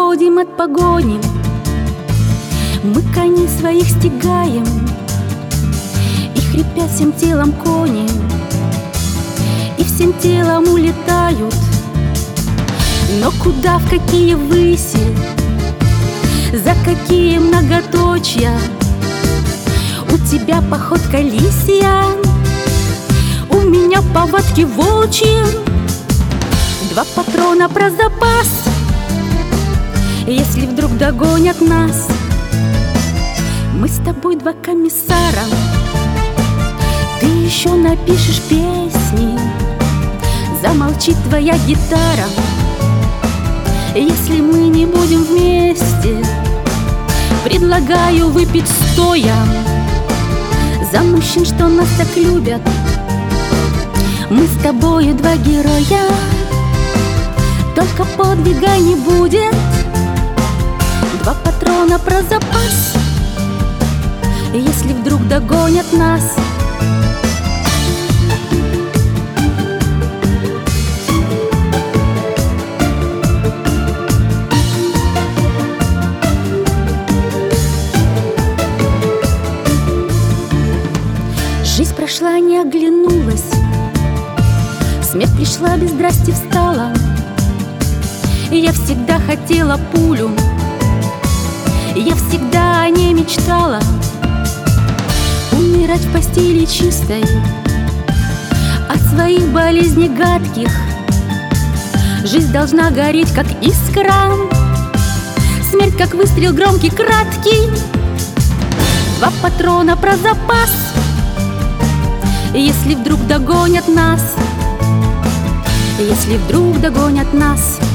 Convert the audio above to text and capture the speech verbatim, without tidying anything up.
уходим от погони, мы коней своих стигаем, и хрипят всем телом кони, и всем телом улетают. Но куда, в какие выси, за какие многоточья? У тебя походка лисья, у меня повадки волчьи. Два патрона про запас, если вдруг догонят нас. Мы с тобой два комиссара, ты еще напишешь песни, замолчит твоя гитара, если мы не будем вместе. Предлагаю выпить стоя за мужчин, что нас так любят. Мы с тобою два героя, только подвига не будет. Два патрона про запас, если вдруг догонят нас. Жизнь прошла, не оглянулась, смерть пришла, без здрасти встала. И я всегда хотела пулю, я всегда о ней мечтала. Умирать в постели чистой, от своих болезней гадких. Жизнь должна гореть, как искра, смерть, как выстрел громкий, краткий. Два патрона про запас, если вдруг догонят нас. Если вдруг догонят нас.